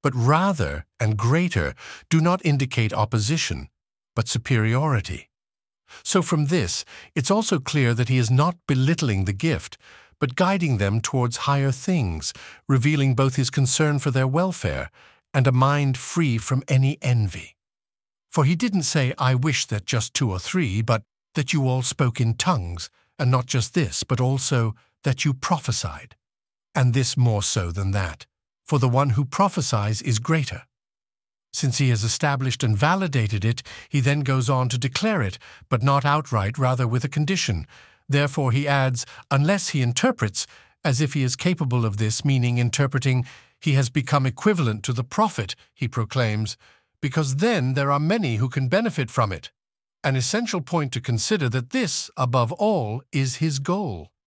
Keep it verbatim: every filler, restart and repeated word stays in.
but rather and greater do not indicate opposition, but superiority. So from this, it's also clear that he is not belittling the gift, but guiding them towards higher things, revealing both his concern for their welfare and a mind free from any envy. For he didn't say, "I wish that just two or three," but that you all spoke in tongues, and not just this, but also that you prophesied, and this more so than that, for the one who prophesies is greater. Since he has established and validated it, he then goes on to declare it, but not outright, rather with a condition. Therefore he adds, unless he interprets, as if he is capable of this, meaning interpreting, he has become equivalent to the prophet, he proclaims, because then there are many who can benefit from it. An essential point to consider that this, above all, is his goal.